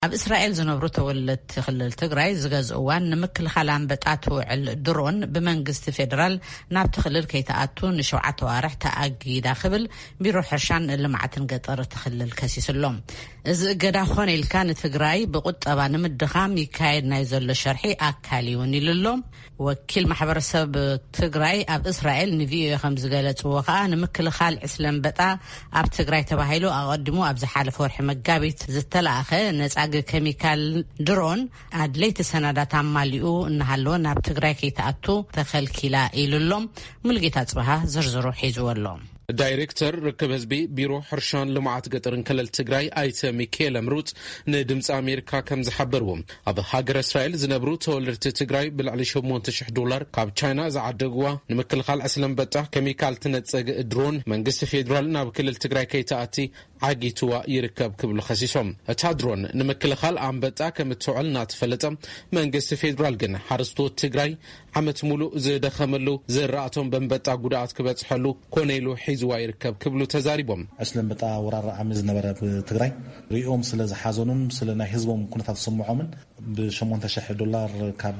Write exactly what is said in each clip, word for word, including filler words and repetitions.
ኣብ እስራኤል ዝነብሩ ተወለድቲ ክልል ትግራይ ዝገዝእዋን ንምክልኻል ኣንበጣ ውዕል ድሮን ብመንግስቲ ፌደራል ናብቲ ክልል ከይተኣቱ ንሸውዓተ ዋርሕ ተኣጊዳ ክብል ቢሮ ሕርሻን ልምዓትን ገጠር ትክልል ከሲስሎም። እዚ እገዳ ኮነ ኢልካ ንትግራይ ብቁጠባ ንምድኻም ይካየድ ናይ ዘሎ ሸርሒ ኣካል ይውን ኢሉሎም። ወኪል ማሕበረሰብ ትግራይ ኣብ እስራኤል ንቪኦኤ ከም ዝገለጽዎ ከዓ ንምክልኻል ዕስለ ኣንበጣ ኣብ ትግራይ ተባሂሉ ኣቀዲሙ ኣብ ዝሓለፈ ወርሒ መጋቢት ዝተላኣኸ ነፃ ኬሚካል ድሮን ኣድለይቲ ሰነዳት ኣማሊኡ እናሃለወ ናብ ትግራይ ከይተኣቱ ተኸልኪላ ኢሉሎም። ሙልጌታ ጽባሃ ዝርዝሩ ሒዝወሎም። ዳይሬክተር ርክብ ህዝቢ ቢሮ ሕርሻን ልምዓት ገጠርን ክልል ትግራይ ኣይተ ሚካኤል ኣምሩፅ ንድምፂ ኣሜሪካ ከም ዝሓበርዎም ኣብ ሃገር እስራኤል ዝነብሩ ተወለድቲ ትግራይ ብልዕሊ ሸሞንተ ሽሕ ዶላር ካብ ቻይና ዝዓደግዋ ንምክልኻል ዕስለ ኣንበጣ ኬሚካል ትነፀግ ድሮን መንግስቲ ፌደራል ናብ ክልል ትግራይ ከይተኣቲ ዓጊትዋ ይርከብ ክብሉ ከሲሶም። እታ ድሮን ንምክልኻል ኣንበጣ ከም እትውዕል እናተፈለጠ መንግስቲ ፌደራል ግን ሓረስቶት ትግራይ ዓመት ሙሉእ ዝደኸመሉ ዝራእቶም በንበጣ ጉድኣት ክበፅሐሉ ኮነኢሉ ሒዝዋ ይርከብ ክብሉ ተዛሪቦም። ዕስለ ኣንበጣ ወራር ዓመት ዝነበረ ብትግራይ ሪኦም ስለ ዝሓዘኑን ስለ ናይ ህዝቦም ኩነታት ዝሰምዖምን ብሸሞንተ ሽሕ ዶላር ካብ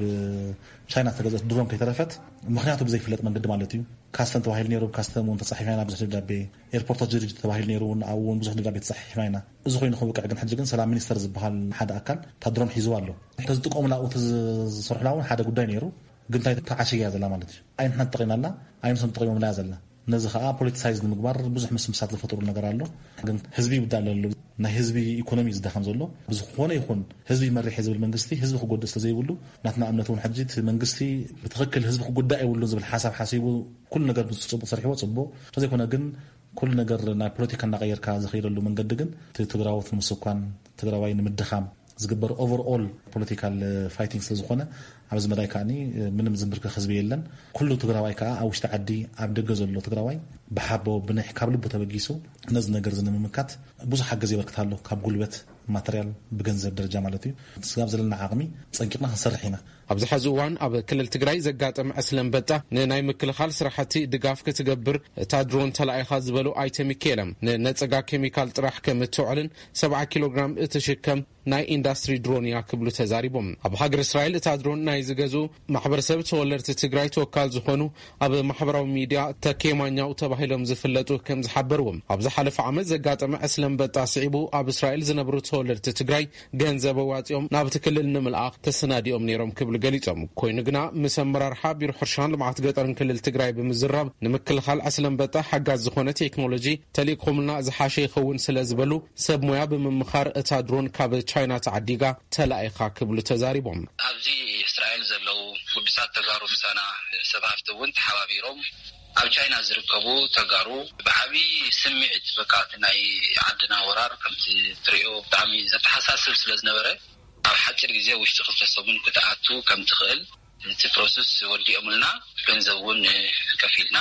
ቻይና ተገዛት ድሮን ከይተረፈት ምክንያቱ ብዘይፍለጥ መንገዲ ማለት እዩ። ካስተን ተባሂሉ ነይሩ ካስተን ውን ተጻሒፋና ብዙሕ ደብዳቤ ኤርፖርቶች ድርጅት ተባሂሉ ነይሩ እውን ብዙሕ ደብዳቤ ተጻሒፋና እዚ ኮይኑ ክብቅዕ ግን ሕጂ ግን ሰላም ሚኒስተር ዝበሃል ሓደ ኣካል ታድሮን ሒዝዋ ኣሎ። ተዝጥቀሙላ او ተዝሰርሑላ እውን ሓደ ጉዳይ ነይሩ ግን ታይ ተዓሽያ ዘላ ማለት እዩ። ኣይንሓን ተጠቂምናላ ኣይንሰም ተጠቂሞምላ ዘላ ነዚ ከዓ ፖለቲሳይዝ ንምግባር ብዙሕ ምስምሳት ዝፈጥሩ ነገር ኣሎ። ግን ህዝቢ ይብዳለሉ ናይ ህዝቢ ኢኮኖሚ ዝደኸም ዘሎ ብዝኾነ ይኹን ህዝቢ መሪሕ ዝብል መንግስቲ ህዝቢ ክጎድእ ስለዘይብሉ ናትና እምነት እውን ሕጂ መንግስቲ ብትክክል ህዝቢ ክጎዳእ ይብሉ ዝብል ሓሳብ ሓሲቡ ኩሉ ነገር ብፅቡቅ ሰሪሕዎ ፅቡቅ ስለዘይኮነ ግን ኩሉ ነገር ናይ ፖለቲካ እናቀየርካ ዝኸይደሉ መንገዲ ግን ትግራዎት ንምስኳን ትግራዋይ ንምድኻም ዝግበር ኦቨርኦል ፖለቲካል ፋይቲንግ ስለዝኾነ ኣብዚ መዳይ ከዓኒ ምንም ዝምብርክ ህዝቢ የለን። ኩሉ ትግራዋይ ከዓ ኣብ ውሽጢ ዓዲ ኣብ ደገ ዘሎ ትግራዋይ ብሓቦ ብንሕ ካብ ልቡ ተበጊሱ ነዚ ነገር ዝንምምካት ብዙሕ ሓገዝ ይበርክታሎ ካብ ጉልበት ማተርያል ብገንዘብ ደረጃ ማለት እዩ። ስጋብ ዘለና ዓቕሚ ፀንቂቕና ክንሰርሕ ኢና። ኣብዚ ሕዚ እዋን ኣብ ክልል ትግራይ ዘጋጠመ ዕስለ ኣንበጣ ንናይ ምክልኻል ስራሕቲ ድጋፍ ክትገብር እታ ድሮን ተላኢኻ ዝበሉ ኣይተ ሚካኤል ንነፀጋ ኬሚካል ጥራሕ ከም እትውዕልን ሰብዓ ኪሎግራም እትሽከም ናይ ኢንዳስትሪ ድሮን እያ ክብሉ ተዛሪቦም። ኣብ ሃገር እስራኤል እታ ድሮን ናይ ዝገዙ ማሕበረሰብ ተወለድቲ ትግራይ ተወካል ዝኾኑ ኣብ ማሕበራዊ ሚድያ ተኬማኛው ተባሂሎም ዝፍለጡ ከም ዝሓበርዎም ኣብ ዝሓለፈ ዓመት ዘጋጠመ ዕስለ ኣንበጣ ስዒቡ ኣብ እስራኤል ዝነብሩ ተወለድቲ ትግራይ ገንዘብ ዋፂኦም ናብቲ ክልል ንምልኣኽ ተሰናዲኦም ነይሮም ክብሉ ገሊፆም። ኮይኑ ግና ምስ ኣመራርሓ ቢሮ ሕርሻን ልምዓት ገጠርን ክልል ትግራይ ብምዝራብ ንምክልኻል ዕስለ ኣንበጣ ሓጋዝ ዝኾነ ቴክኖሎጂ ተሊእኹምልና ዝሓሸ ይኸውን ስለ ዝበሉ ሰብ ሞያ ብምምኻር እታ ድሮን ካብ ቻይና ተዓዲጋ ተላኢኻ ክብሉ ተዛሪቦም። ኣብዚ እስራኤል ዘለው ጉድሳት ተጋሩ ምሳና ሰባፍቲ እውን ተሓባቢሮም ኣብ ቻይና ዝርከቡ ተጋሩ ብዓቢ ስምዒት በቃት ናይ ዓድና ወራር ከምቲ ትሪኦ ብጣዕሚ ዘተሓሳስብ ስለ ዝነበረ ኣብ ሓፂር ግዜ ውሽጢ ክልተ ሰሙን ክትኣቱ ከም ትኽእል እቲ ፕሮሰስ ወዲኦምልና ገንዘብ እውን ከፊልና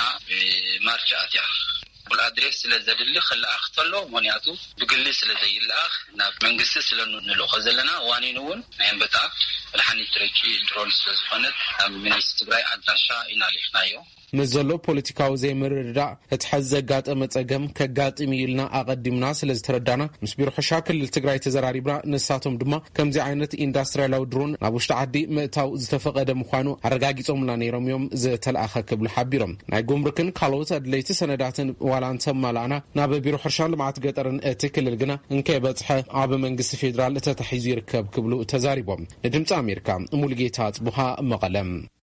ማርች ኣትያ ኩል ኣድሬስ ስለዘድሊ ክልኣኽ ተሎ ምክንያቱ ብግሊ ስለዘይልኣኽ ናብ መንግስቲ ስለንልእኾ ዘለና ዋኒን እውን ናይ ኣንበጣ መድሓኒት ትረጪ ድሮን ስለዝኾነት ኣብ ሚኒስትሪ ትግራይ ኣድራሻ ኢናሊፍናዮ ምስ ዘሎ ፖለቲካዊ ዘይምርድዳእ እቲ ሕዚ ዘጋጠመ ፀገም ከጋጥም ኢልና ኣቐዲምና ስለ ዝተረዳና ምስ ቢሮ ሕርሻ ክልል ትግራይ ተዘራሪብና ንሳቶም ድማ ከምዚ ዓይነት ኢንዳስትርያላዊ ድሮን ናብ ውሽጢ ዓዲ ምእታው ዝተፈቐደ ምዃኑ ኣረጋጊፆምና ነይሮም እዮም ዝተለኣኸ ክብሉ ሓቢሮም። ናይ ጉምሩክን ካልኦት ኣድለይቲ ሰነዳትን ዋላ እንተማላእና ናብ ቢሮ ሕርሻን ልምዓት ገጠርን እቲ ክልል ግና እንከይበፅሐ ኣብ መንግስቲ ፌደራል ተታሒዙ ይርከብ ክብሉ ተዛሪቦም። ንድምፂ ኣሜሪካ ሙልጌታ ጽቡሃ መቐለም